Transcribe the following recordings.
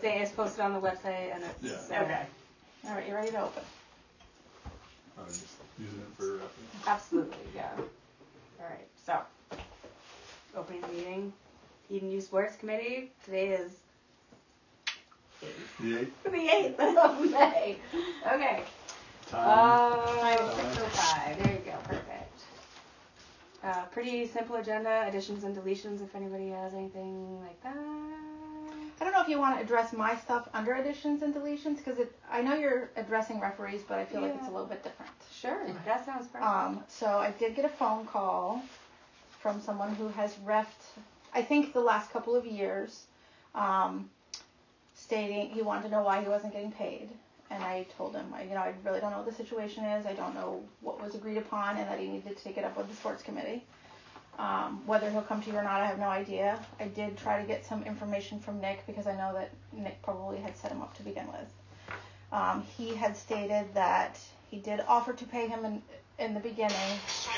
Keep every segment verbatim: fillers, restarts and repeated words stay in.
saying it's posted on the website and it's... Yeah. So Okay. All right, you ready to open? I'm just using it for reference. absolutely, yeah. All right, so opening the meeting. Eden Youth Sports Committee. Today is The eighth. the eighth of May. Okay. Time. Uh, six oh five. There you go. Perfect. Uh, pretty simple agenda. Additions and deletions. If anybody has anything like that. I don't know if you want to address my stuff under additions and deletions, because I know you're addressing referees, but I feel like it's a Yeah. little bit different. Sure. That sounds perfect. Um, so I did get a phone call from someone who has reffed, I think, the last couple of years, um, stating he wanted to know why he wasn't getting paid. And I told him, I, you know, I really don't know what the situation is. I don't know what was agreed upon, and that he needed to take it up with the sports committee. Um, whether he'll come to you or not, I have no idea. I did try to get some information from Nick, because I know that Nick probably had set him up to begin with. Um, he had stated that he did offer to pay him in, in the beginning,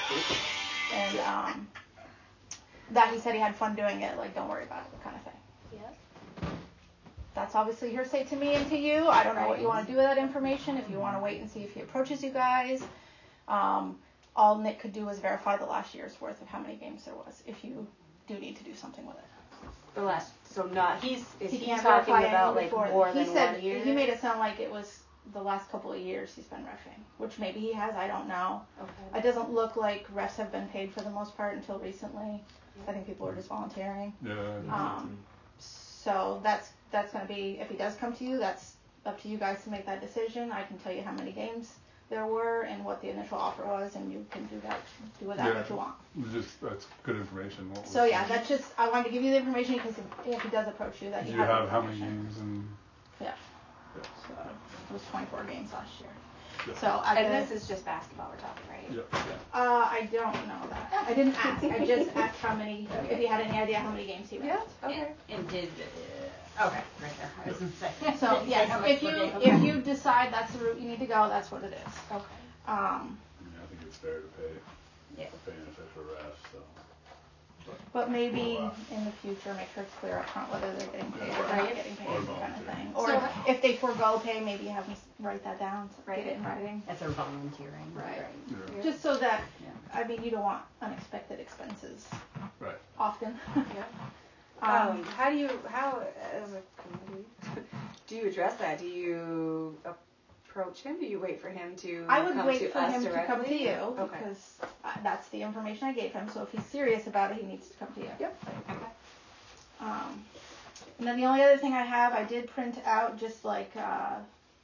and um, that he said he had fun doing it, like, don't worry about it, kind of thing. Yeah. That's obviously hearsay to me and to you. I don't know what you want to do with that information, if you want to wait and see if he approaches you guys. Um, all Nick could do was verify the last year's worth of how many games there was, if you do need to do something with it. The last. So not. He's. Is He he, can't talking verify about any like before- more he than said, one year? He made it sound like it was the last couple of years he's been reffing, which maybe he has, I don't know. Okay. It doesn't look like refs have been paid for the most part until recently. I think people are just volunteering. Yeah. Um, so that's that's going to be, if he does come to you, that's up to you guys to make that decision. I can tell you how many games there were and what the initial offer was, and you can do that, do with that Yeah. what you want. Just that's good information. What So was- yeah, that's just, I wanted to give you the information because if, if he does approach you, that Do you you have, the have how many information. games and? Yeah. Yeah. So it was twenty-four games last year. Yeah. So at And the, this is just basketball we're talking, right? Yeah. uh, I don't know that. I didn't ask. I just asked how many, if he had any idea how many games he Yeah. ran. Okay. And did, uh, okay, right there. I was gonna say. So yes, How much if per you game? if you decide that's the route you need to go, that's what it is. Okay. Um, I mean, I think it's fair to pay. Yeah. To pay an official ref, so. but maybe Well, uh, in the future, make sure it's clear up front whether they're getting paid or Right. they're not getting paid, Or kind of volunteering. thing. Or So- if they forego pay, maybe have them write that down, so Right. get it in writing. That's our volunteering. Right. Yeah. Just so that, Yeah. I mean, you don't want unexpected expenses Right. often. Yeah. Um, how do you, how, as a committee, do you address that? Do you approach him? Do you wait for him to I would come wait to for us him directly? to come to you Okay. because uh, that's the information I gave him. So if he's serious about it, he needs to come to you. Yep. Okay. Um, and then the only other thing I have, I did print out just like uh,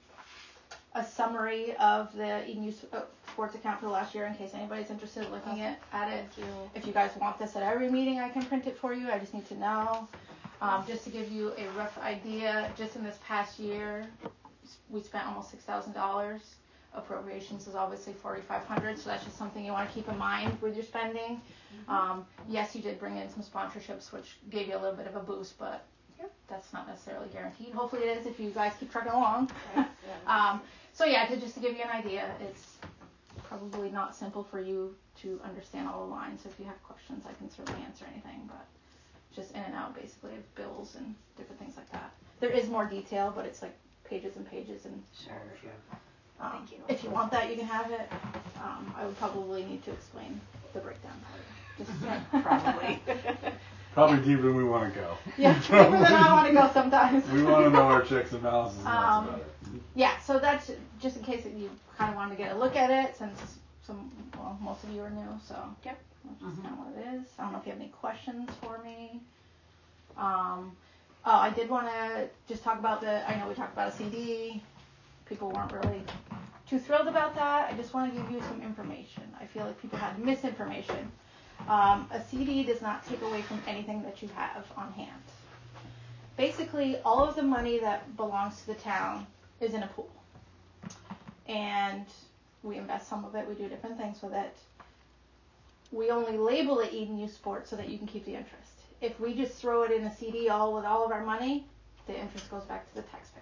a summary of the Eden Youth uh, Sports account for the last year in case anybody's interested in looking at, at it. Thank you. If you guys want this at every meeting, I can print it for you. I just need to know. Um, just to give you a rough idea, just in this past year, we spent almost six thousand dollars. Appropriations is obviously forty-five hundred dollars, so that's just something you want to keep in mind with your spending. Mm-hmm. Um, yes, you did bring in some sponsorships, which gave you a little bit of a boost, but Yep. that's not necessarily guaranteed. Hopefully it is if you guys keep trucking along. Right. Yeah. um, so yeah, to, just to give you an idea, it's probably not simple for you to understand all the lines. So if you have questions, I can certainly answer anything, but just in and out basically of bills and different things like that. There is more detail, but it's like pages and pages and Sure. um, Thank you. if you want that, you can have it. Um, I would probably need to explain the breakdown for you. Just Probably. Probably deeper than we want to go. yeah, deeper than I want to go sometimes. We want to know our checks and balances, and that's Um, about it. Yeah, so that's just in case that you kind of wanted to get a look at it, since some, well, most of you are new, so Yep. that's just Mhm. kind of what it is. I don't know if you have any questions for me. Um, oh, I did want to just talk about the, I know we talked about a C D. People weren't really too thrilled about that. I just want to give you some information. I feel like people had misinformation. Um, a C D does not take away from anything that you have on hand. Basically, all of the money that belongs to the town is in a pool. And we invest some of it, we do different things with it. We only label it Eden Youth Sports so that you can keep the interest. If we just throw it in a C D all with all of our money, the interest goes back to the taxpayers.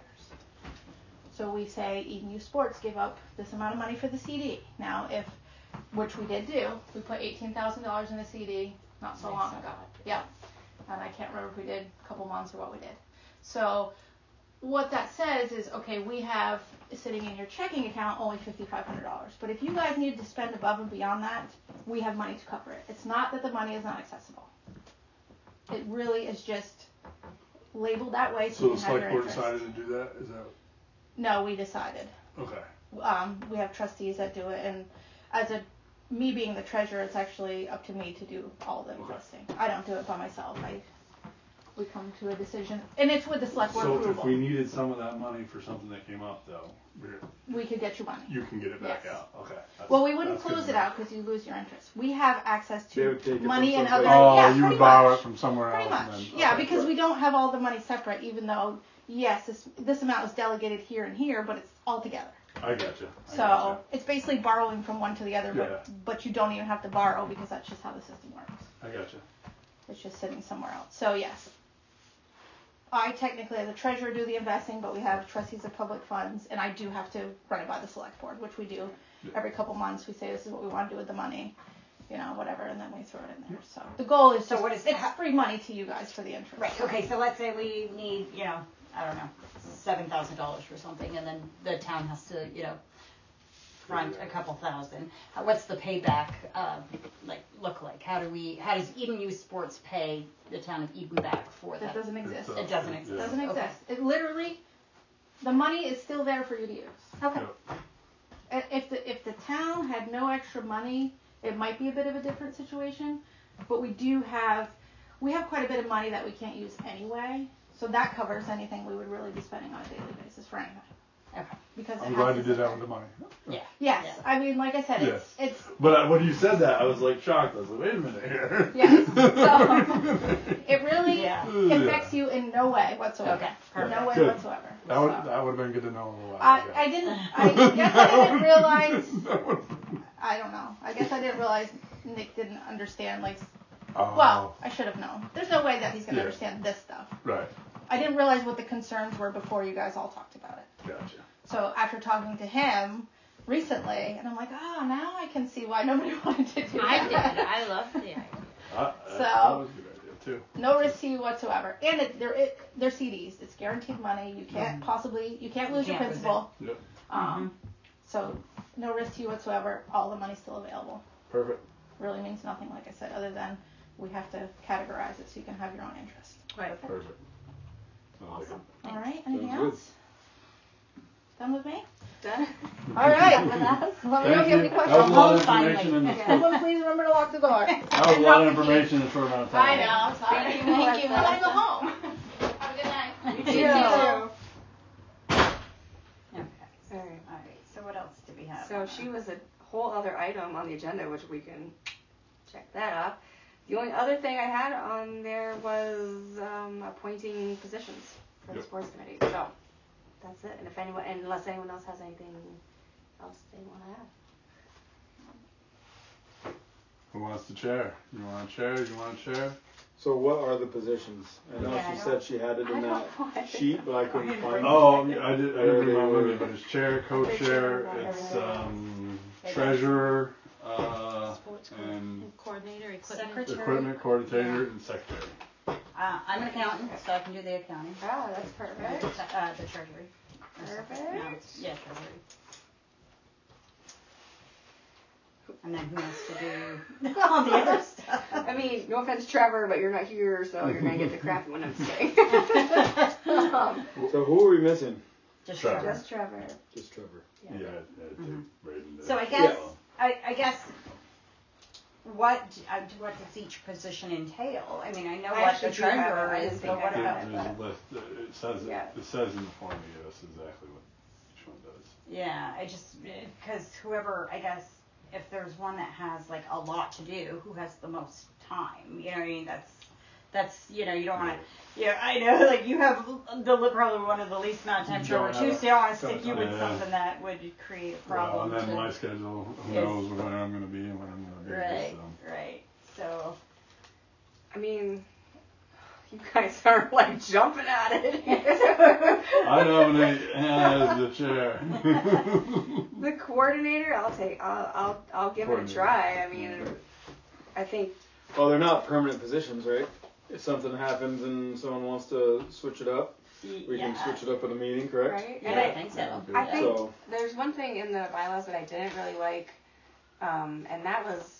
So we say Eden Youth Sports give up this amount of money for the C D. Now, if, which we did do, we put eighteen thousand dollars in the C D not so long ago. Yep. And I can't remember if we did a couple months or what we did. So what that says is, okay, we have sitting in your checking account only fifty-five hundred dollars. But if you guys needed to spend above and beyond that, we have money to cover it. It's not that the money is not accessible. It really is just labeled that way so, So you the can have your select board interest. decided to do that? Is that No, we decided. okay? Um, we have trustees that do it, and as a me being the treasurer, it's actually up to me to do all the Okay. investing. I don't do it by myself. I we come to a decision, and it's with the select board So approval. if we needed some of that money for something that came up, though, we're, we could get you money. you can get it back Yes. out. Okay. That's, Well, we wouldn't that's good close to it know. out because you lose your interest. We have access They to would take it money from and other. someplace. Oh, yeah, you pretty would borrow much. it from somewhere Pretty else. much. And then, Yeah, okay. because we don't have all the money separate, even though yes, this this amount is delegated here and here, but it's all together. I gotcha. I So gotcha. it's basically borrowing from one to the other, but Yeah. but you don't even have to borrow because that's just how the system works. I gotcha. It's just sitting somewhere else. So yes, I technically as a treasurer do the investing, but we have trustees of public funds, and I do have to run it by the select board, which we do Yeah. every couple months. We say this is what we want to do with the money, you know, whatever, and then we throw it in there. So the goal is So just, what is- it's free money to you guys for the interest. Right, okay, so let's say we need, you know, I don't know, seven thousand dollars for something, and then the town has to, you know, front a couple thousand. Uh, What's the payback, uh, like, look like? How do we, how does Eden Youth Sports pay the town of Eden back for That that? doesn't exist. It's, uh, It doesn't Yeah. exist. It doesn't Okay. exist. It literally, the money is still there for you to use. Okay, Yep. I- If the if the town had no extra money, it might be a bit of a different situation. But we do have, we have quite a bit of money that we can't use anyway. So that covers anything we would really be spending on a daily basis for anything. okay, Because it I'm has glad to you sit did that there. with the money. yeah. Yes, Yeah. I mean, like I said, it's Yes. it's But uh, when you said that, I was like shocked. I was like, wait a minute here. yes. So it really Yeah. affects you in no way whatsoever. Okay, perfect. No way Good. whatsoever. That would So. that would have been good to know a little while I, ago. I didn't, I guess I didn't realize, I don't know, I guess I didn't realize Nick didn't understand, like, Oh, well, I should have known. There's no way that he's going to Yeah. understand this stuff. right. I didn't realize what the concerns were before you guys all talked about it. Gotcha. So after talking to him recently, and I'm like, oh, now I can see why nobody wanted to do I that. did. I loved the idea. Uh, So- that was a good idea too. No risk to you whatsoever. And it, they're, it, they're C Ds. It's guaranteed money. You can't possibly, you can't lose your Can't lose it. principal. Yep. Um, so no risk to you whatsoever. All the money's still available. Perfect. Really means nothing, like I said, other than we have to categorize it so you can have your own interest. Right. Perfect. Sounds like Awesome. All right. Anything Sounds good. else? Done with me? Done? All right. Let me know if you have Thank any you. That was questions. a lot of Finally. information in the Someone please remember to lock the door. That was a lot of information in a short amount of time. I know. Sorry. Thank you, Thank you. Melissa. I want to go home. Have a good night. You too. Okay, All right. all right, so what else do we have? So she was a whole other item on the agenda, which we can check that off. The only other thing I had on there was um, appointing positions for the Yep. sports committee. So that's it. And if anyone, and unless anyone else has anything else they want to add. Who wants to chair? You want to chair? You want to chair? So what are the positions? I know Yeah, I she don't- said she had it I in don't that know. sheet, but I couldn't find it. Oh, yeah, I did. I Where did bring they mine with were- me, but it's chair, co-chair, it's um, treasurer, uh, Sports co- and coordinator, equipment. Secretary. equipment coordinator and secretary. Uh, I'm an accountant, so I can do the accounting. Oh, that's perfect. Uh, the treasury. Or something. No, Perfect. yeah, treasury. And then who has to do all the other stuff? I mean, no offense, Trevor, but you're not here, so you're gonna get the crappy one. I'm just kidding. um, So who are we missing? Just Trevor. Trevor. just Trevor. Just Trevor. Yeah, yeah, take Braden to- So I guess, I, I guess, what, uh, what does each position entail? I mean, I know I what actually the do have it. treasurer I is, didn't but think what I about? had There's a list. uh, It says Yeah. it says in the form you gave us exactly what each one does. Yeah, I just, because whoever, I guess, if there's one that has like a lot to do, who has the most time? You know what I mean? That's, that's, you know, you don't want to, yeah, I know, like you have the, probably one of the least amount of time, You Trevor, don't too, have so you don't want to a- stick you with Yeah. something that would create a Well, problem. and then to- my schedule, who Yes. knows when I'm going to be and when I'm going to be. Right, So. right. So, I mean, you guys are like jumping at it. I nominate Hannah as the chair. The coordinator, I'll take. I'll. I'll. I'll give it a Coordinator. try. I mean, I think. Well, they're not permanent positions, right? If something happens and someone wants to switch it up. We yeah. can switch it up in a meeting, correct? Right? Yeah, And I think so. I think So- there's one thing in the bylaws that I didn't really like, um, and that was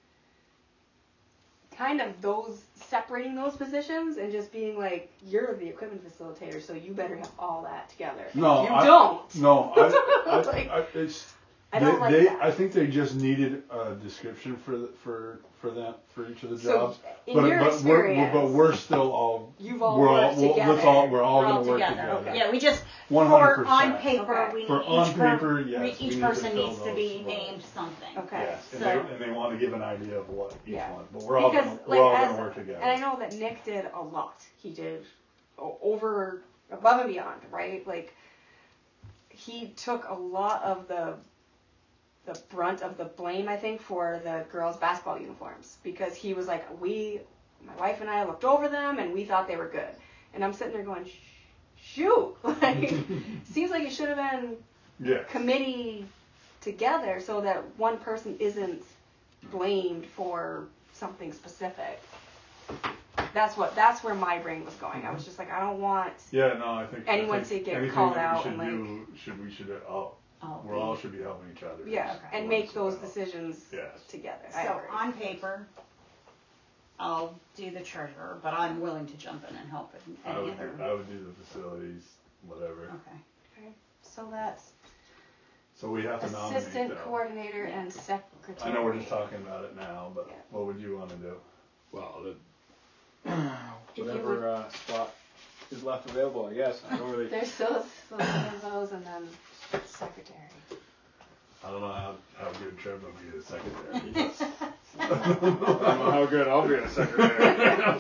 kind of those separating those positions and just being like, you're the equipment facilitator, so you better have all that together. No, you I- don't. No, I, I, Like, I, it's, I they, don't like they, that. I think they just needed a description for the, for for that for each of the So, jobs. in but your but experience, we're but we're still all you've all we're worked all we'll, together. let's all we're all We're all gonna work together. together. Okay. Yeah, we just One hundred for on percent. paper Okay. we need For each on per- paper, we- yes, we each need to person fill needs to those, be right. named something. Okay. Yes, and, So- they, and they want to give an idea of what each Yeah. one. But we're all Because, gonna, like, we're all as- gonna work together. And I know that Nick did a lot. He did o- over, above and beyond, right? Like, he took a lot of the the brunt of the blame, I think, for the girls' basketball uniforms because he was like, we, my wife and I looked over them and we thought they were good. And I'm sitting there going, Sh- shoot, like, seems like it should have been yeah. committee together so that one person isn't blamed for something specific. That's what. That's where my brain was going. I was just like, I don't want. Yeah, no, I think Anyone I think to get anything called that we out should and, like- do should we should all Oh, we all should be helping each other. Yeah, Okay. and make those decisions Yes. together. I So agree. on paper, I'll do the treasurer, but I'm willing to jump in and help in I any would other. do, I would do the facilities, whatever. Okay. Okay. So that's So we have to nominate assistant though. coordinator and secretary. I know we're just talking about it now, but Yeah. what would you want to do? Well, the, If you whatever would- uh, spot is left available, I guess. I don't really. There's still some of those and then secretary. I don't know how, how good Trevor will be as secretary. Yes. I don't know how good I'll be a secretary.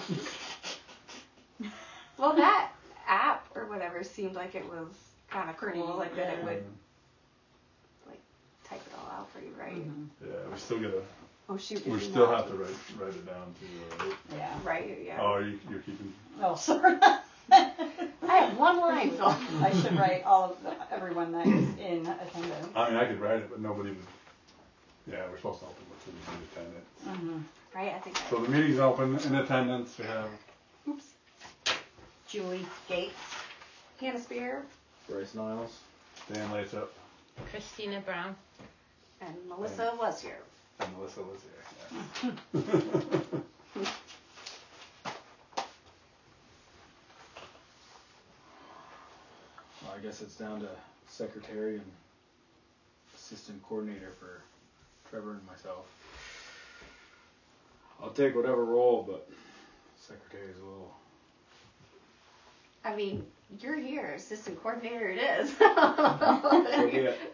Well, that app or whatever seemed like it was kind of cool, like that it would like type it all out for you, right? Mhm. Yeah, we still gotta. Oh shoot, We is he still not? have to write write it down too. Right? Yeah. Right, yeah. Oh, are you you're keeping? Oh, sorry. I have one line. I should write all of the, everyone that is in attendance. I mean, I could write it, but nobody would. Yeah, we're supposed to open with the attendance. Mm-hmm. Right, I think I. So the meeting's open. In attendance, we have Oops. Julie Gates. Hannah Spear Bryce Niles. Dan Lathrop Christina Brown. and Melissa was here. and Melissa was here. Yeah. Well, I guess it's down to secretary and assistant coordinator for Trevor and myself. I'll take whatever role, but secretary is a little. I mean, you're here, assistant coordinator it is. So be it.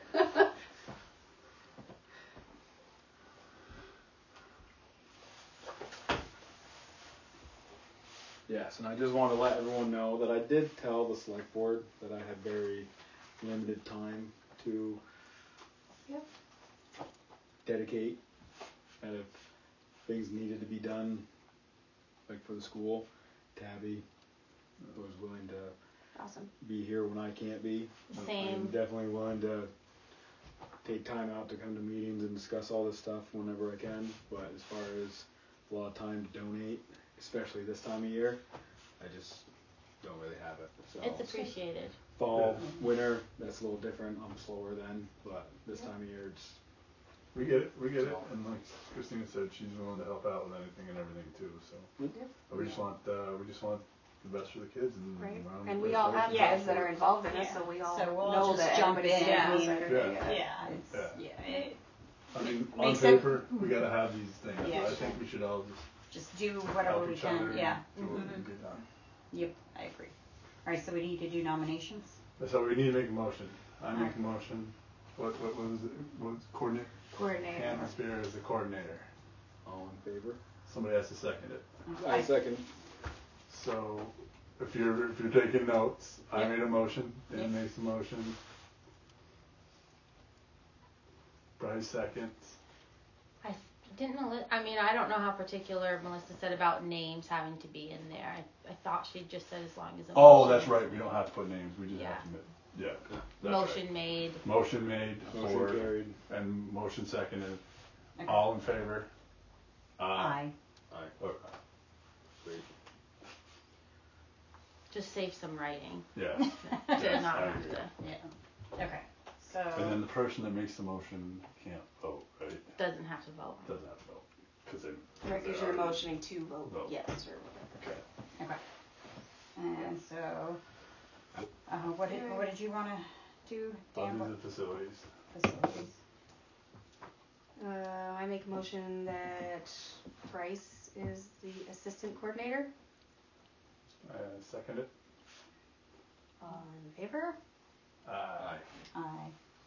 Yes, and I just want to let everyone know that I did tell the select board that I had very limited time to Yep. dedicate, and if things needed to be done, like for the school, Tabby was willing to Awesome. be here when I can't be. I'm Same. definitely willing to take time out to come to meetings and discuss all this stuff whenever I can, but as far as a lot of time to donate, especially this time of year, I just don't really have it. So It's appreciated. fall, winter, that's a little different. I'm slower then, but this time of year, it's We get it. We get it. And like Christina said, she's willing to help out with anything and everything too. So Yep. we just want uh, we just want the best for the kids. And Right. around And the we place. all So we have should Yeah. kids that are involved in it, Yeah. so we all So we'll know just that jump everybody's in. gonna I be mean, secretary, Yeah. Yeah, it's, Yeah. yeah. it- I mean, on Makes it- paper, we gotta have these things. Yeah. But I think we should all just just do whatever help we each other. can. and Yeah. Do what we Mhm. can get done. Yep, I agree. All right, so we need to do nominations. So we need to make a motion. I make a motion. What what, what was it? What was coordinator? coordinator. Hannah Spear is the coordinator. all in favor. Somebody has to second it. I second. So if you're if you're taking notes, I Yep. made a motion. Dan Yep. makes a motion. Bryce seconds. I didn't. Meli- I mean, I don't know how particular Melissa said about names having to be in there. I, I thought she just said as long as a Oh, motion- that's right. We don't have to put names. We just Yeah. have to. Make, yeah. That's motion Right. made. Motion made Motion for carried. and motion seconded. Okay. All in favor? Aye. Aye. Or- Great. Just save some writing Yeah. to Yes, not I have agree. to. Yeah. Okay. So. And then the person that makes the motion can't vote, right? Doesn't have to vote. Doesn't have to vote. Because they. Right, because they're you're already- motioning to vote, Vote. yes or whatever. Okay. Okay. And so, uh, what did what did you want to do, I'll Dan? do What the facilities. facilities? Uh, I make a motion that Bryce is the assistant coordinator. Uh, second it. All in favor? Aye. Aye.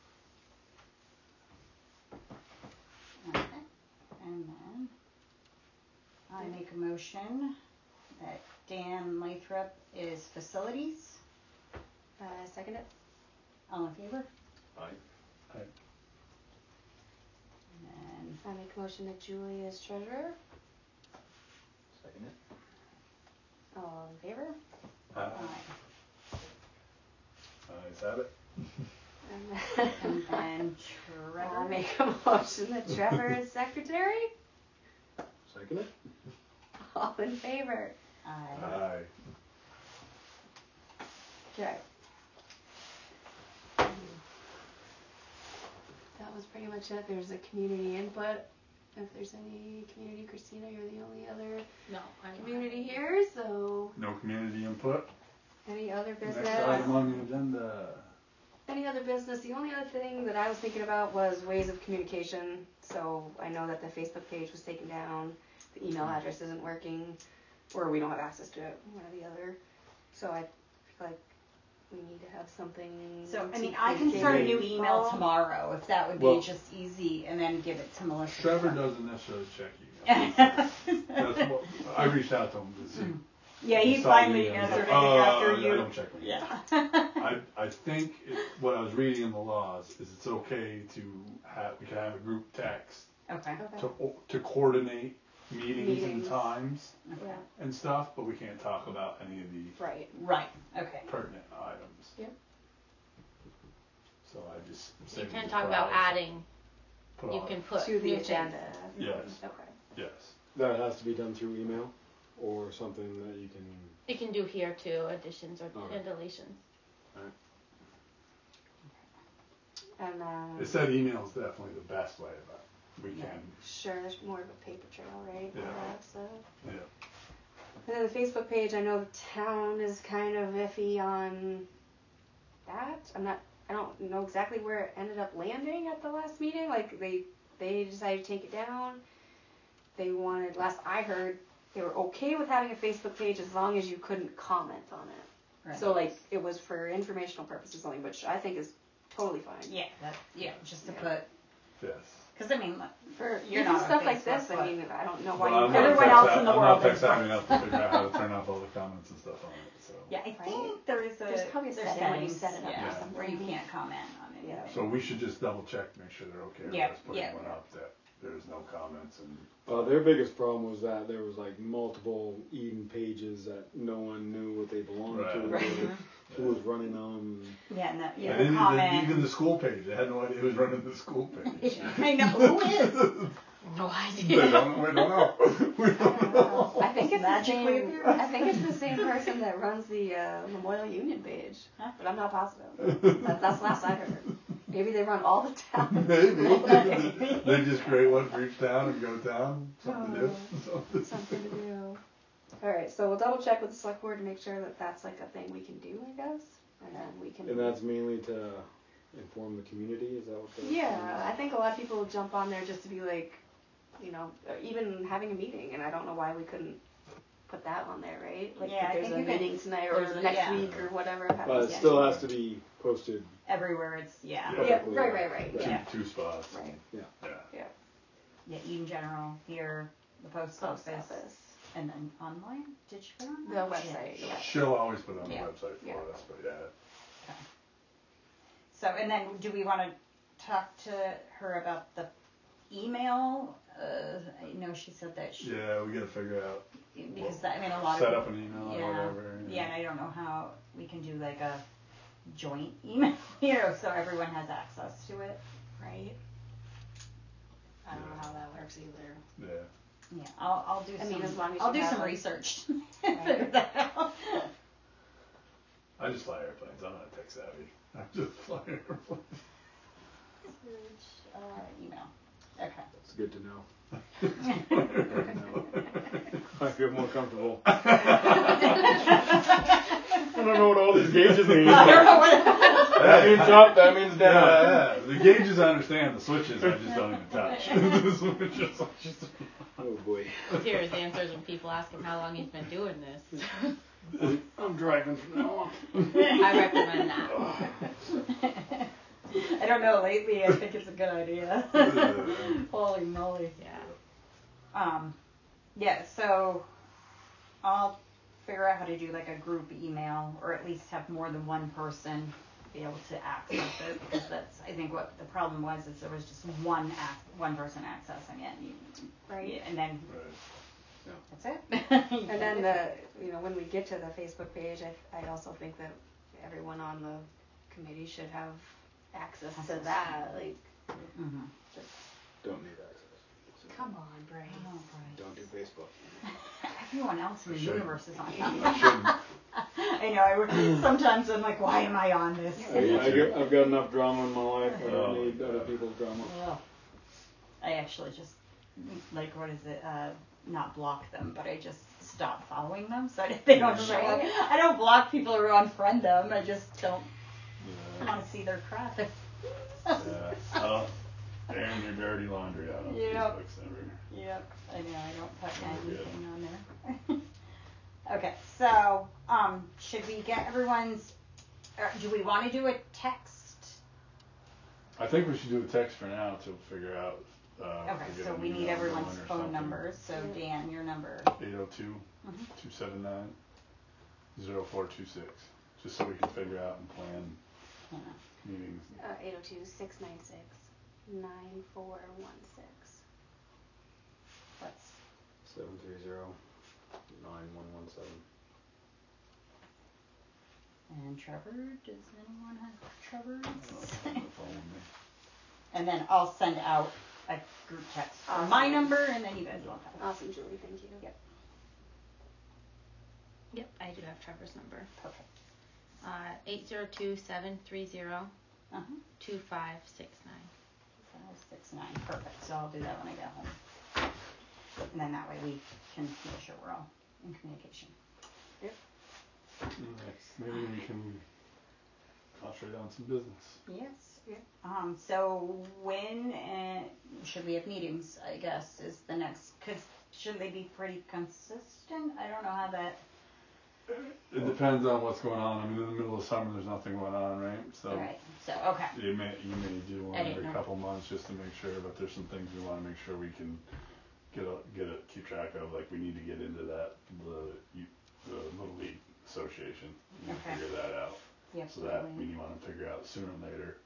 Okay. And then I make a motion that Dan Lathrop is facilities. Uh, second it. All in favor? Aye. And then I make a motion that Julie is treasurer. Second it. All in favor? Aye. aye. Ayes have it. And And then then I Trevor. make a motion that Trevor is secretary. Second it. All in favor? Aye. Aye. Okay. That was pretty much it. There's a community input. If there's any community, Christina, you're the only other No, I don't community have here, so No community input. any other Next business? item on the agenda. Any other business? The only other thing that I was thinking about was ways of communication. So I know that the Facebook page was taken down, the email address isn't working, or we don't have access to it, one or the other. So I feel like we need to have something. So, I to mean, I can start a new communicate email with tomorrow if that would be Well- just easy, and then give it to Melissa. Trevor doesn't necessarily check emails. That's what I reached out to him to see. Yeah, he saw finally the email. answered it Uh, after I you. don't check my emails. Yeah. I, I think it, what I was reading in the laws is it's okay to have, we can have a group text Okay. Okay. to, to coordinate meetings, Meetings. and times Yeah. and stuff, but we can't talk about any of the Right. Right. Okay. pertinent items. Yeah. So I just You saved can the talk about files, adding. put You on- can put To the new things. agenda. Yes. Okay. Yes. That has to be done through email, or something that you can. You can do here too, additions or Okay. and deletions. And um, It said email is definitely the best way, but we can. sure, there's more of a paper trail, right? Yeah. Uh, so. Yeah. And then the Facebook page, I know the town is kind of iffy on that. I'm not, I don't know exactly where it ended up landing at the last meeting. Like they, they decided to take it down. They wanted, last I heard, they were okay with having a Facebook page as long as you couldn't comment on it. Right. So like it was for informational purposes only, which I think is totally fine. Yeah. That. Yeah. Just to Yeah. put. Yes. Because I mean, For You're even not on stuff like Facebook, this, I but- mean, I don't know why Well, you I'm not Everyone text- else in the I'm world not is tech savvy right. enough to figure out how to turn off all the comments and stuff on it. So. yeah, I Right. think there is a. There's probably a there's setting when you settings, set it up yeah, or where you something. can't comment on anything. Yeah. So we should just double check, make sure they're okay with Yeah, us putting yeah. one up that there's no comments and. Uh, their biggest problem was that there was like multiple Eden pages that no one knew what they belonged to, Right. Right. or who was running them. Yeah, and that, yeah, And the even, the, comment. even the school page, they had no idea who was running the school page. I know who is. No They idea. don't, we don't know. We don't know. I think it's the Magically same. appears. I think it's the same person that runs the uh, Memorial Union page, Huh? but I'm not positive. That, that's last I heard. Maybe they run all the towns. Maybe. They just create one for each town and go down. Something to do. Something. Something to do. All right, so we'll double check with the select board to make sure that that's like a thing we can do, I guess, and then we can. And that's mainly to inform the community. Is that what? The Yeah, I think a lot of people jump on there just to be like, you know, or even having a meeting, and I don't know why we couldn't put that on there, right? Like Yeah, if I there's think a you could- meeting tonight or there's a- next yeah. week or whatever. But happens. it Yeah. still has to be posted. Everywhere it's, yeah. Yeah. Yeah, right, right, right. Two, Yeah. two spots. Right. Yeah. Yeah, Eden General, here, the post, Post office, office. and then online. Did you put on The that? website, yeah. She'll always put it on Yeah. the website for Yeah. us, but yeah. So, and then do we want to talk to her about the email? Uh, I know she said that she, Yeah, we gotta figure out. because that, I mean, a lot Set of up an email or yeah, whatever. yeah, and I don't know how we can do like a joint email, you know, so everyone has access to it, right? I don't know how that works either. Yeah. Yeah, I'll, I'll do I some, mean, as long as I'll you do have some a- research. Figure that out. I just fly airplanes. I'm not tech savvy. I just fly airplanes. Uh, email. Okay. It's good to know. I feel more comfortable. I don't know what all these gauges mean. I don't know what. That means up, that means down. Yeah, yeah. The gauges I understand. The switches I just don't even touch. The switches I just. Oh boy. Here his answers when people ask him how long he's been doing this. I'm driving from now on. I recommend that. I don't know. Lately, I think it's a good idea. Holy moly. Yeah. Um, yeah. So I'll figure out how to do like a group email, or at least have more than one person be able to access it, because that's I think what the problem was is there was just one ac- one person accessing it, and, you, Right. yeah, and then Right. that's it. And then the, you know, when we get to the Facebook page, I, I also think that everyone on the committee should have access to Access. that. Like, Mm-hmm. just Don't need access. come on, Bray. Oh, right. Don't do Facebook. Everyone else in the Should. universe is on it. I shouldn't. I know. I, would- sometimes I'm like, why am I on this? I, I get, I've got enough drama in my life. I Oh, don't need God. other people's drama. Ugh. I actually just, like, what is it? Uh, not block them, but I just stop following them so that they don't show up. I don't block people or unfriend them. I just don't Yeah. want to see their crap. Yeah. Oh, airing your dirty laundry out on Yep. Facebook's never. Yep. I know. I don't put Sounds good. anything on there. Okay. So, um, should we get everyone's? Or do we want to do a text? I think we should do a text for now to figure out. Uh, Okay. if we get So an we need email everyone's going or phone something. numbers. So Dan, your number. eight oh two, Mhm. two seven nine, oh four two six. Just so we can figure out and plan Yeah. meetings. Uh, eight oh two, six nine six, nine four one six. Let's. seven three zero, nine one one seven. And Trevor, does anyone have Trevor's? I don't have the phone with me. And then I'll send out a group text for Awesome. my number, and then you guys will have. Awesome, Julie. Thank you. Yep. Yep, I do have Trevor's number. Perfect. Uh, eight zero two, seven three zero, Uh-huh. two five six nine. Five, six, nine. Perfect. So I'll do that when I get home. And then that way we can make sure we're all in communication. Next, maybe we can concentrate on some business. Yes. Yeah. Um, so when uh, should we have meetings, I guess, is the next, because shouldn't they be pretty consistent? I don't know how that. It depends on what's going on. I mean, in the middle of summer, there's nothing going on, right? So Right. So, okay. you may you may do one I didn't every know. couple months just to make sure. But there's some things we want to make sure we can get a, get a, keep track of. Like we need to get into that the the Little League Association. We need to Okay. figure that out. Yep. So that we want to figure out sooner than later.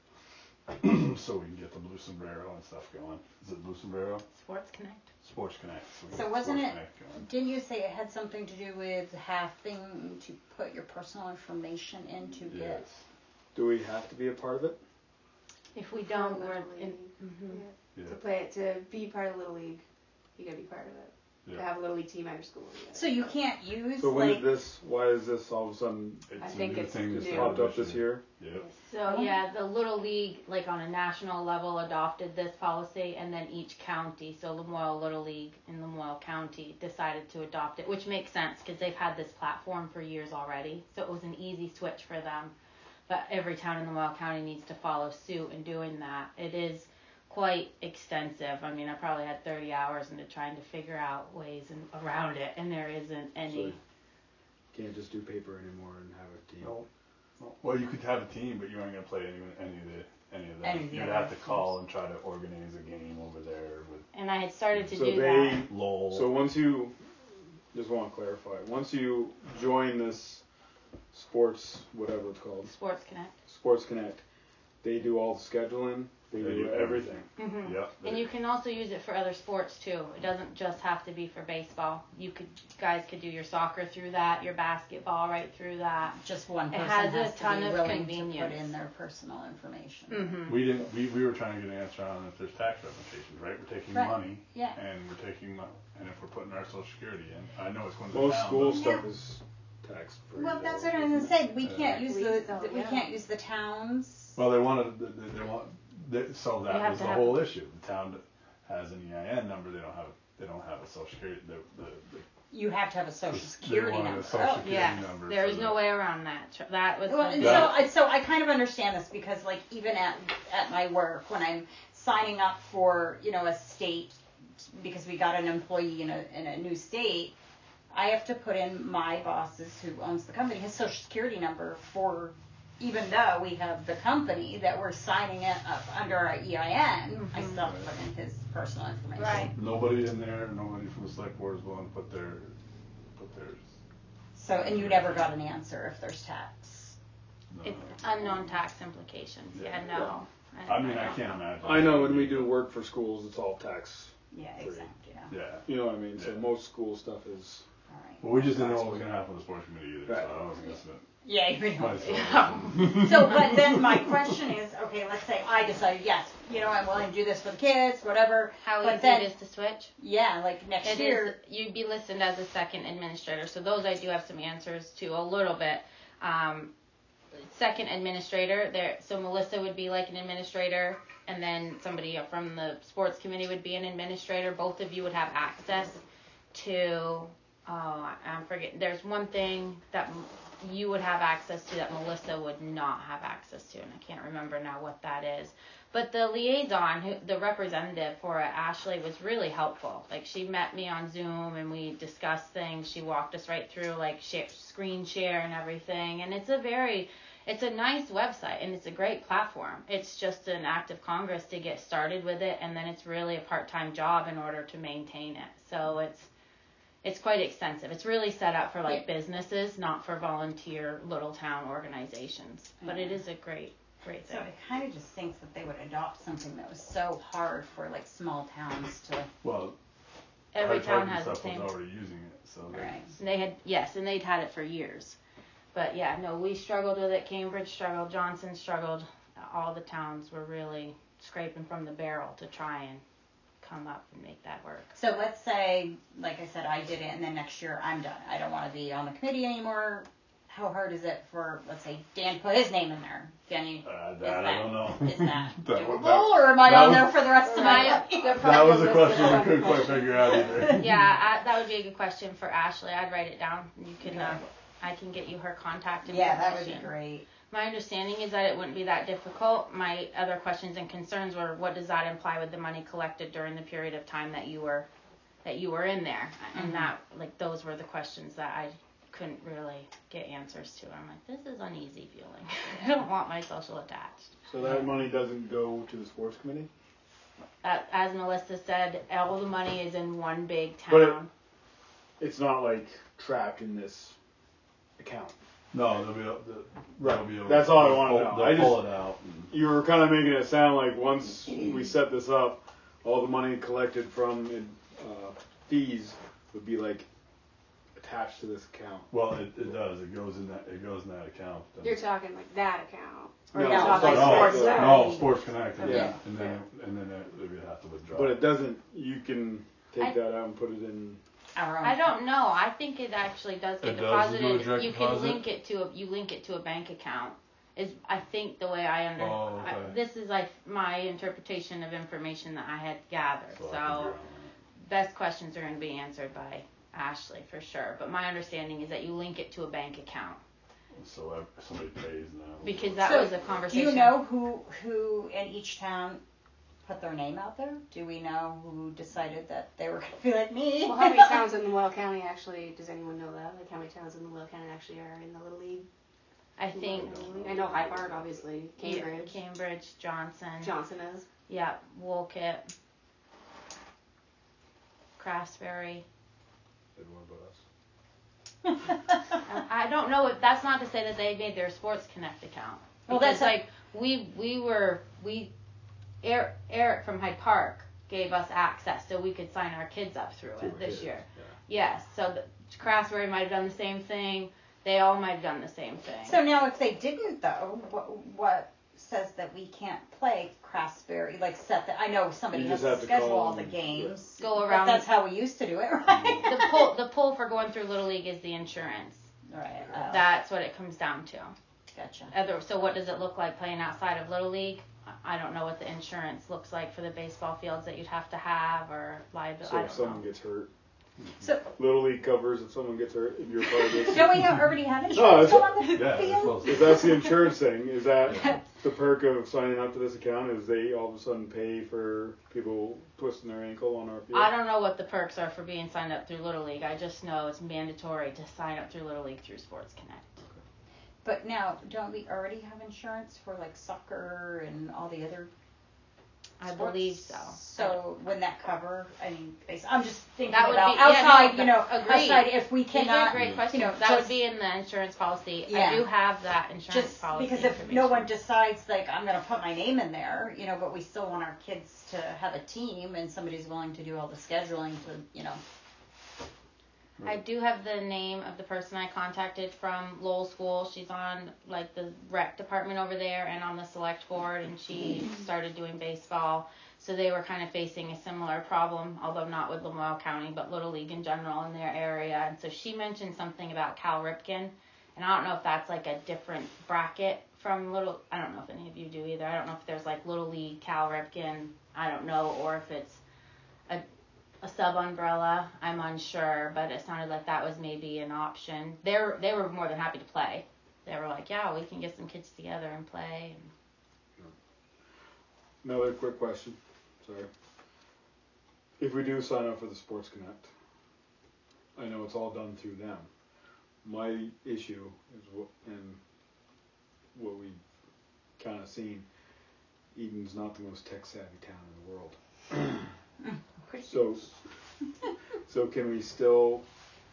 So we can get the Blue Sombrero and stuff going. Is it Blue Sombrero? Sports Connect. Sports Connect. So, we So get wasn't Sports it- Connect going. Didn't you say it had something to do with having to put your personal information in to get? Yes. Do we have to be a part of it? If we don't, For we're Little in. League. Mm-hmm. Yeah. To play it, to be part of Little League, you gotta be part of it. To Yeah. have a Little League team at your school. You gotta So be you part of it. can't use So when like. did this, why is this all of a sudden It's I a think new it's thing that new. started popped up this year? Yep. So yeah, the Little League, like on a national level, adopted this policy, and then each county, so Lamoille Little League in Lamoille County, decided to adopt it, which makes sense because they've had this platform for years already. So it was an easy switch for them. But every town in Lamoille County needs to follow suit in doing that. It is quite extensive. I mean, I probably had thirty hours into trying to figure out ways and around it, and there isn't any. So you can't just do paper anymore and have a team. No. Well, you could have a team, but you aren't going to play any, any of the any of them. Any of the You'd other have to teams. call and try to organize a game over there with And I had started to So do they, that. Lowell. so once you, just want to clarify, once you join this sports, whatever it's called, Sports Connect. Sports Connect, they do all the scheduling, they, They do do everything. Mm-hmm. Yep. And you can also use it for other sports too. It doesn't just have to be for baseball. You could guys could do your soccer through that, your basketball right through that. Just one It person has a has to ton be of willing to convenience. put in their personal information. Mm-hmm. We didn't. We, we were trying to get an answer on if there's tax replications, right? We're taking Right. money, Yeah. and we're taking, mo- and if we're putting our social security in, I know it's going to Most town, school but- stuff is tax free. Well, that's what I was gonna say. We Uh, can't use the, so, the we yeah. can't use the towns. Well, they wanted, they, they want, they, so You that have was to the have- whole issue. The town has an E I N number, they don't have, they don't have a social security, the, the, the You have to have a social They security wanted a number. social Oh, security Yes, number there for is the- no way around that. Tr- That was Well, the- and so, I, so I kind of understand this because, like, even at at my work, when I'm signing up for, you know, a state, because we got an employee in a in a new state, I have to put in my boss's, who owns the company, his social security number for, even though we have the company that we're signing it up under our E I N, Mm-hmm. I still have to put in his personal information. Right. nobody in there, nobody from the select board is willing to put their, put theirs. So, and you never got an answer if there's tax. No. It's unknown tax implications. Yeah, Yeah. no. I mean, I don't can't imagine. I know when we do work for schools, it's all tax. Yeah, Free. exactly. Yeah. Yeah. You know what I mean? So Yeah. most school stuff is. All right. Well, we just didn't know what was gonna happen with the sports committee either, Right. so I wasn't gonna submit. Yeah, you know. myself. So, but then my question is, okay, let's say I decided, yes, you know, I'm willing to do this for the kids, whatever. How but easy then, it is to switch? yeah, like next It year. is, you'd be listed as a second administrator, so those I do have some answers to a little bit. Um, second administrator, there, so Melissa would be like an administrator, and then somebody from the sports committee would be an administrator. Both of you would have access to, oh, I'm forgetting, there's one thing that m- you would have access to that Melissa would not have access to, and I can't remember now what that is. But the liaison, who, the representative for it, Ashley, was really helpful. Like, she met me on Zoom and we discussed things. She walked us right through, like, share, screen share and everything. And it's a very, it's a nice website and it's a great platform. It's just an act of Congress to get started with it, and then it's really a part-time job in order to maintain it. So it's, it's quite extensive. It's really set up for, like, businesses, not for volunteer little town organizations. But it is a great, great So thing. it kind of just thinks that they would adopt something that was so hard for like small towns to. Well, Every Hard town Target has the stuff same. was already using it, so they Right. just- And they had, yes, and they'd had it for years. But yeah, no, we struggled with it. Cambridge struggled. Johnson struggled. All the towns were really scraping from the barrel to try and come up and make that work. So let's say, like I said, I did it, and then next year I'm done. I don't want to be on the committee anymore. How hard is it for, let's say, Dan to put his name in there? Can you? Uh, is that I don't know. Is that That doable, was- that- or am I that on was- there for the rest of my My- life? They're That probably was a listed question we on couldn't quite question. figure out either. Yeah, I, that would be a good question for Ashley. I'd write it down. You can, Okay. uh, I can get you her contact Yeah, information. that would be great. My understanding is that it wouldn't be that difficult. My other questions and concerns were, what does that imply with the money collected during the period of time that you were, that you were in there? Mhm. And that, like, those were the questions that I couldn't really get answers to. I'm like, this is uneasy feeling. I don't want my social attached. So that money doesn't go to the sports committee? Uh, as Melissa said, all the money is in one big But it- town. It's not like trapped in this account. No, they'll be able, they'll Right. be able That's all I they'll wanna pull- know. They'll I pull just- it out. And, You were kind of making it sound like once we set this up, all the money collected from uh, fees would be like attached to this account. well, it, it does. It goes in that. It goes in that account. And- You're talking like that account. Or No, you're it's talking not like like sports that. Connect? No, Sports Connect. And Yeah. then, and then and then it, it would have to withdraw. But it doesn't. You can take I- that out and put it in. Our own. I don't know. I think it actually does get It does? You do a deposited. direct You can deposit? link it to a you link it to a bank account. Is I think the way I under Oh, okay. I, this is like my interpretation of information that I had gathered. So So, I could be wrong. best questions are going to be answered by Ashley for sure. But my understanding is that you link it to a bank account So if somebody pays now. because that So, was a Do conversation. you know who who in each town put their name out there? Do we know who decided that they were going to be like me? Well, how many towns in Loyal County actually, does anyone know that? Like how many towns in Loyal County actually are in the Little League? I think I know High Park, obviously. Cambridge. yeah, Cambridge, Johnson, Johnson is. yeah, Wolcott, Craftsbury. Said one about us. Uh, I don't know if that's not to say that they made their Sports Connect account. Well, Because, that's a- like we we were we Eric, Eric from Hyde Park gave us access so we could sign our kids up through Through it this kids, year. yeah. Yes, so the, Craftsbury might have done the same thing. They all might have done the same thing. So now, if they didn't, though, what, what says that we can't play Craftsbury? Like, set the. I know somebody You has just to have to schedule call all the them. games. Go But around. that's how we used to do it, right? the pull the pull for going through Little League is the insurance. Right. Oh, That's what it comes down to. gotcha. Other, so what does it look like playing outside of Little League? I don't know what the insurance looks like for the baseball fields that you'd have to have or liability. So I if don't someone know. gets hurt, So Little League covers if someone gets hurt, if you're part of this. don't we have, already have No, insurance it's- on the Yeah, they're field? supposed to. If that's the insurance thing, is that the perk of signing up to this account? Is they all of a sudden pay for people twisting their ankle on our field? I don't know what the perks are for being signed up through Little League. I just know it's mandatory to sign up through Little League through Sports Connect. But now, don't we already have insurance for like soccer and all the other I sports? believe so. So wouldn't that cover? I mean, basi- I'm just thinking That would about be- yeah, no, outside. you know, agreed. outside if we These are cannot. great questions. You know, that just, would be in the insurance policy. Yeah. I do have that insurance just policy. because if no information. one decides like I'm going to put my name in there, you know, but we still want our kids to have a team and somebody's willing to do all the scheduling to, you know. I do have the name of the person I contacted from Lowell School. She's on like the rec department over there and on the select board, and she started doing baseball. So they were kind of facing a similar problem, although not with Lamoille County, but Little League in general in their area. And so she mentioned something about Cal Ripken, and I don't know if that's like a different bracket from Little. I don't know if any of you do either. I don't know if there's like Little League, Cal Ripken. I don't know, or if it's a a sub umbrella. I'm unsure, but it sounded like that was maybe an option. They were they were more than happy to play. They were like, yeah, we can get some kids together and play. Another quick question. Sorry. If we do sign up for the Sports Connect, I know it's all done through them. My issue is what, and what we kind of seen, Eden's not the most tech savvy town in the world. So, so can we still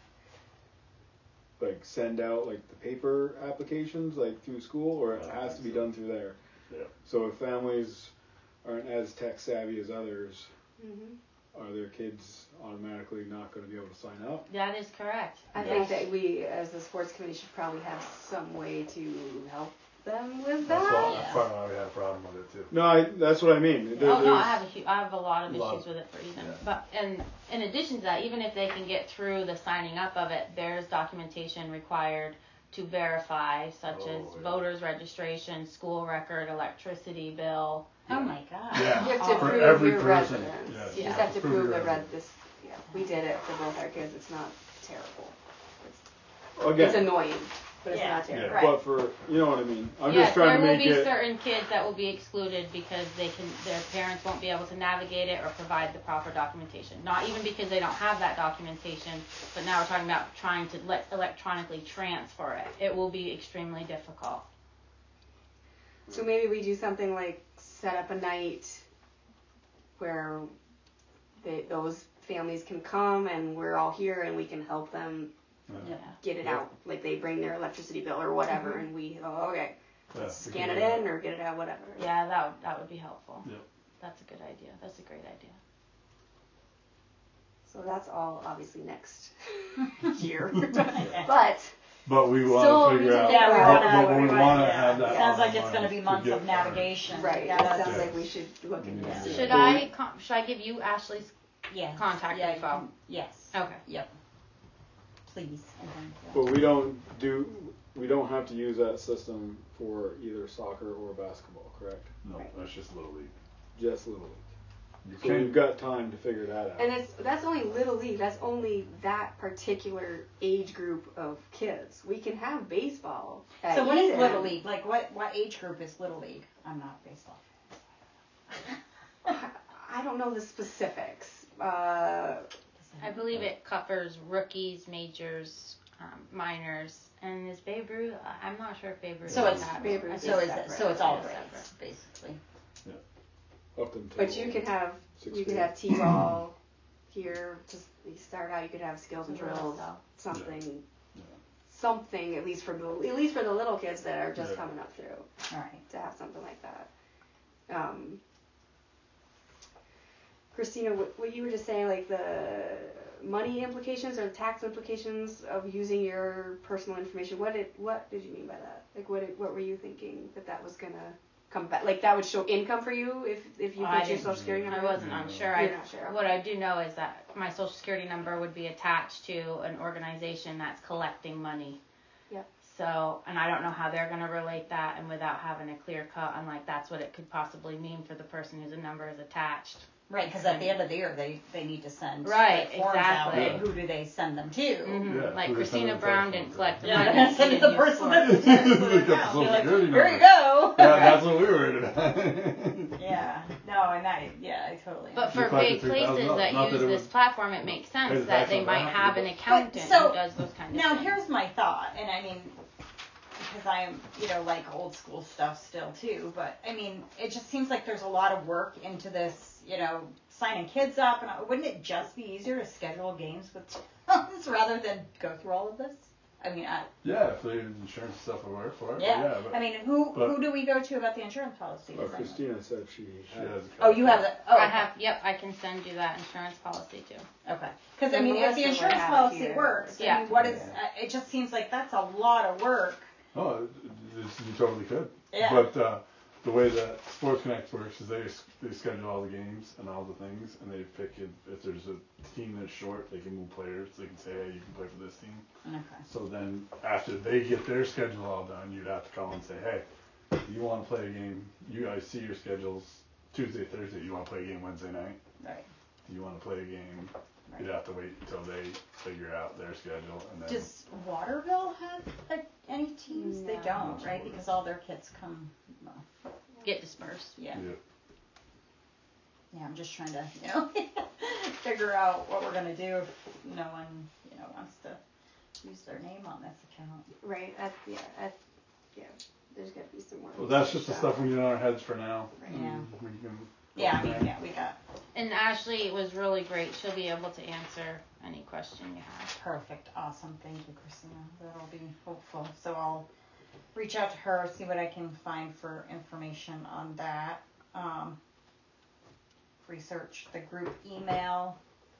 like send out like the paper applications like through school, or it has to be done through there? Yeah. So if families aren't as tech savvy as others, Mm-hmm. are their kids automatically not going to be able to sign up? That is correct. I Yes. think that we, as the sports committee, should probably have some way to help them with That's, that. why, Yeah. that's probably why we had a problem with it too. No, I, that's what I mean. There- Oh no, I there's- have a hu- I have a lot of Lot. issues with it for Eden. Yeah. But and in addition to that, even if they can get through the signing up of it, there's documentation required to verify, such Oh, as yeah. voters registration, school record, electricity bill. Oh my God. Yeah. You have to For prove every your person, residence. yeah. You Yeah. just have to Prove prove your the red. residence. This, yeah, we did it for both our kids. It's not terrible. Again, It's annoying, but it's Yeah. not terrible. Yeah. Right. but for you know what I mean. I'm yes, just trying there to make will be it. certain kids that will be excluded because they can, their parents won't be able to navigate it or provide the proper documentation. Not even because they don't have that documentation, but now we're talking about trying to let electronically transfer it. It will be extremely difficult. So maybe we do something like set up a night where they, those families can come and we're all here and we can help them Yeah. get it Yeah. out. Like they bring their electricity bill or whatever, and we oh okay, Yeah, let's we scan can it do that. in or get it out, whatever. Yeah, that would, that would be helpful. Yep. That's a good idea. That's a great idea. So that's all obviously next year, but But we Still want to figure need to out. Yeah, we how- wanna- but we we want wanna- to yeah. have that. Sounds on like our it's gonna be minds months to of get our- navigation. right, Yeah, it that's- sounds like we should look into Yeah. this. Should Well, I com- should I give you Ashley's Yes. contact yeah, you info? can- Yes. Okay. Yep. Please. and thank you. But we don't do. We don't have to use that system for either soccer or basketball, correct? No, that's just Little League. Just Little League. You So we've can, got time to figure that out. And it's that's only little league. That's only that particular age group of kids. We can have baseball. At So what is Eden. Little League? Like what, what age group is Little League? I'm not baseball. I don't know the specifics. Uh, I believe it covers rookies, majors, um, minors, and is Babe Ruth? I- I'm not sure if Babe Ruth. So is it's- that. Babe Ruth I is think So is separate. it, so it's all It's grades, separate. basically. Up until. but you can have Sixth you could grade. have t-ball here. Just you start out. You could have skills and Drills, drills. though. Something. Yeah. Something at least for the at least for the little kids that are just Yeah. coming up through. All right. To have something like that. Um, Christina, what, what you were just saying, like the money implications or tax implications of using your personal information. What did what did you mean by that? Like what did, what were you thinking that that was gonna come back? Like that would show income for you if if you I put your didn't- social security number. I wasn't unsure. You're I, not sure. What I do know is that my social security number would be attached to an organization that's collecting money So, and I don't know how they're going to relate that, and without having a clear cut on like that's what it could possibly mean for the person whose number is attached. Right, because at the end of the year, they, they need to send Right, like, forms exactly. out, and who do they send them to? Mm-hmm. Yeah, like who they send Christina the Brown text didn't from. collect the Yeah, money. they're sending the person that They got the You're social like, security here number. you go. Yeah, that's what we were worried about. Yeah, no, and I, yeah, I totally But You for collected big three thousand places dollars. that Not use that it this would platform, it makes pay sense the that tax they on might that, have but- an accountant so, who does those kind of Now, things. here's my thought, and I mean, because I am, you know, like old school stuff still too, but I mean, it just seems like there's a lot of work into this, you know, signing kids up, and wouldn't it just be easier to schedule games with towns rather than go through all of this? I mean, I, Yeah, if the insurance stuff would work for it. yeah. But yeah, but I mean, who but- who do we go to about the insurance policy? Well, Is that- Christina said she she had. has a Oh, you have the. Oh, I okay. have, yep, I can send you that insurance policy too. Okay. Because I And mean, if the Melissa would insurance have it policy here. works, I Yeah. mean, what is? Uh, it just seems like that's a lot of work. Oh, this, you totally could. Yeah. But uh, the way that Sports Connect works is they they schedule all the games and all the things, and they pick if, if there's a team that's short, they can move players. They can say, hey, you can play for this team. Okay. So then after they get their schedule all done, you'd have to call and say, hey, you want to play a game? You guys see your schedules Tuesday, Thursday. You want to play a game Wednesday night? Right. Do you want to play a game? Right. You'd have to wait until they figure out their schedule, and then Does Waterville have like any teams? They No. don't, right? Because all their kids come. Well, Get dispersed. yeah. yeah. Yeah. I'm just trying to, you know, figure out what we're gonna do if no one, you know, wants to use their name on this account. Right. That's yeah. That's yeah. There's gotta be some more. Well, that's just the research stuff we need on our heads for now. Right. Yeah. We can. go Yeah. I from mean, there. yeah, we got And Ashley was really great. She'll be able to answer any question you have. perfect, awesome. Thank you, Christina. That'll be hopeful. So I'll reach out to her, see what I can find for information on that. Um, research the group email,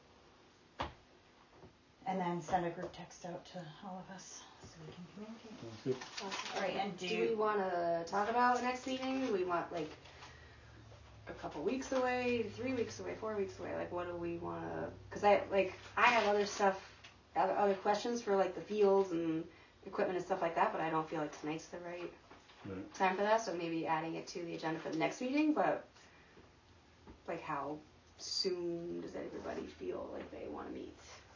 and then send a group text out to all of us so we can communicate. Sounds good. Awesome. All right, and do Do you- we want to talk about next meeting? Do we want like a couple weeks away, three weeks away, four weeks away? Like, what do we want to? Because I like I have other stuff, other, other questions for like the fields and equipment and stuff like that, but I don't feel like tonight's the right Right. time for that. So maybe adding it to the agenda for the next meeting. But like, how soon does everybody feel like they want to meet?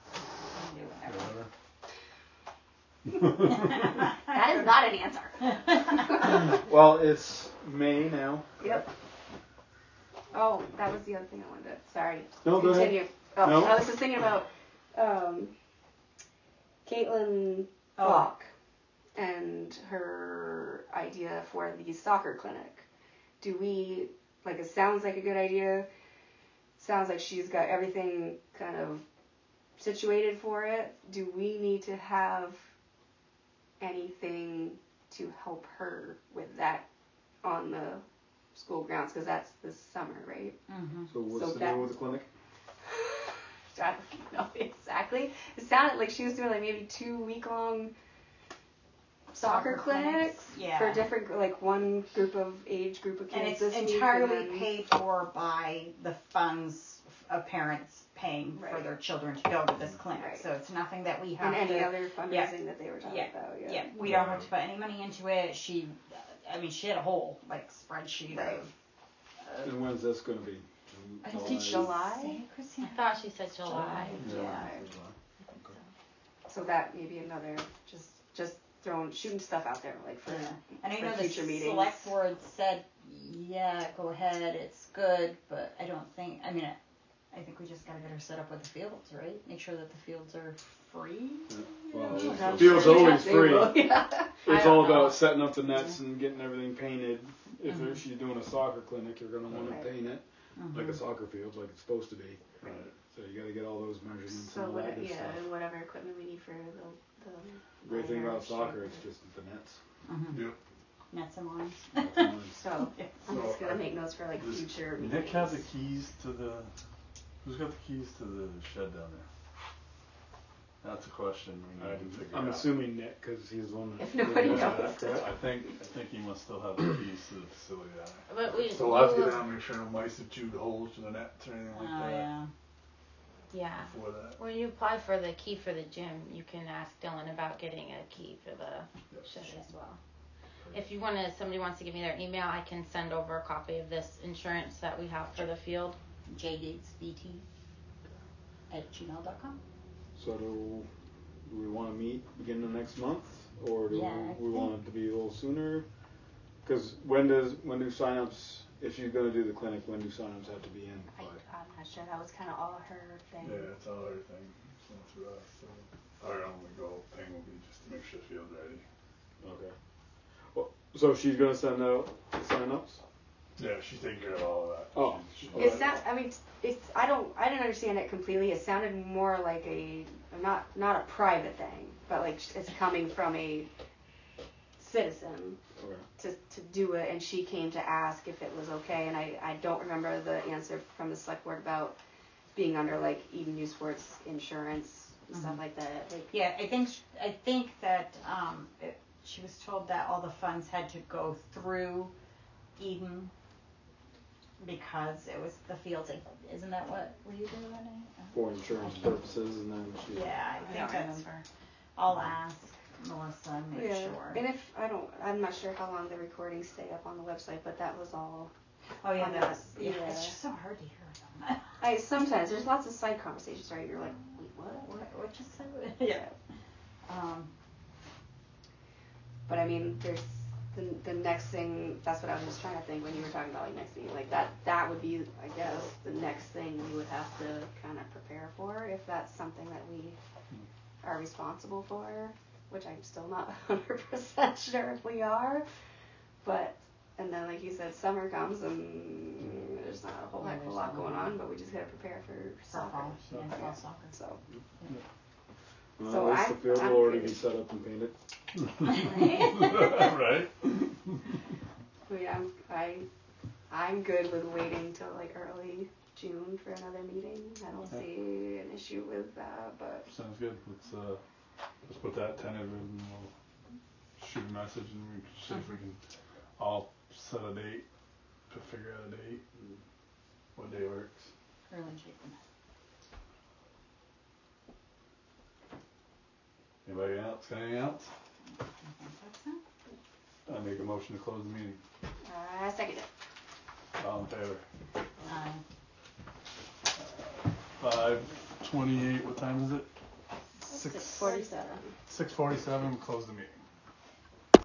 Whatever. That is not an answer. Well, it's May now. Yep. Oh, that was the other thing I wanted to. Sorry. No, go ahead. Continue. Oh, No. I was just thinking about um, Caitlin Oh. Block and her idea for the soccer clinic. Do we like? It sounds like a good idea. Sounds like she's got everything kind of situated for it. Do we need to have anything to help her with that on the school grounds? Because that's this summer, right? Mm-hmm. So what's So the that- name of the clinic? I don't know exactly. It sounded like she was doing like maybe two week long soccer, Soccer clinics, clinics, yeah. for different, like one group of age group of kids. And it's this week, entirely and then- paid for by the funds of parents paying for Right. their children to go to this clinic. Right. So it's nothing that we have and any to. other fundraising yeah. that they were talking Yeah. about. Yeah. Yeah, we don't have to put any money into it. She, I mean, she had a whole like spreadsheet Right. of. And when's this going to be? I July? did she July? say, I Christina? thought she said July. July. So that may be another just just throwing shooting stuff out there like for Yeah. And I for know the future meetings. select board said, yeah, go ahead, it's good, but I don't think. I mean, I, I think we just gotta get her set up with the fields, right? Make sure that the fields are free. Well, Yeah. the I'm field's sure always they free. will, yeah. I It's don't all know. about setting up the nets and getting everything painted. If Mhm. she's doing a soccer clinic, you're going to want Right. to paint it like a soccer field, like it's supposed to be. Right. So you got to get all those measurements So and all what, that good yeah, stuff. and whatever equipment we need for the the. Great thing liner about soccer, shape. it's just the nets. Mm-hmm. Yep. Nets and lines. That's the ones. So I'm So, just gonna uh, make notes for like Does future. Nick meetings. have the keys to the. Who's got the keys to the shed down there? That's a question we need to figure I'm out. assuming Nick, because he's the one that. If nobody that does knows. that, correct? I think I think he must still have the keys to the facility down there. But we, So we'll have to you- get down and make sure no mice have chewed holes in the nets or anything Oh like that. yeah. Yeah. before that. When you apply for the key for the gym, you can ask Dylan about getting a key for the Yep. shed as well. If you want to, somebody wants to give me their email, I can send over a copy of this insurance that we have for the field. J Gates V T at gmail dot com. So do, do we want to meet beginning of next month, or do Yeah, I we, we want it to be a little sooner? Because when does when do signups? If she's gonna do the clinic, when do signups have to be in? I, by? I'm not sure. That was kind of all her thing. Yeah, it's all our thing. It's not through us. So our only goal thing will be just to make sure the field's ready. Okay. Well, so she's gonna send out the signups. Yeah, she's taking care of all of that. Oh. She's, she's It's not. I mean, it's. I don't. I didn't understand it completely. It sounded more like a not not a private thing, but like it's coming from a citizen Okay. to to do it, and she came to ask if it was okay, and I I don't remember the answer from the select board about being under like Eden Youth Sports insurance and stuff Mhm. like that. Like, Yeah, I think sh- I think that um, it, she was told that all the funds had to go through Eden because it was the fields. Like, isn't that what were you doing? Uh, For insurance purposes, and then she. Yeah, I I think don't that's. remember. I'll ask Melissa and make Yeah, sure. and if I don't, I'm not sure how long the recordings stay up on the website, but that was all. Oh yeah, on that was. Yeah, yeah. it's just so hard to hear them. I sometimes there's lots of side conversations, right? You're like, wait, what? What, what you said? Yeah. Um, But I mean, there's the the next thing. That's what I was just trying to think when you were talking about like next meeting. Like that that would be, I guess, the next thing we would have to kind of prepare for if that's something that we are responsible for, which I'm still not one hundred percent sure if we are. But and then like you said, summer comes and there's not a whole Yeah, heck of a there's lot not going much. on, but we just gotta prepare for soccer. fall, yeah, Yeah. fall soccer. So Well, So at least I'm- the field I'm will already good. be set up and painted. right? I mean, I'm I I'm good with waiting till like early June for another meeting. I don't Yeah. see an issue with that, but Sounds good. Let's uh, let's put that tentative and we'll shoot a message and we can see if we can all set a date to figure out a date and what day works. Early Jacob. Anybody else got anything else? I think that's it. I make a motion to close the meeting. uh, I second it. All in favor? Um, Five twenty-eight. What time is it? Six forty-seven. Six forty-seven. Close the meeting.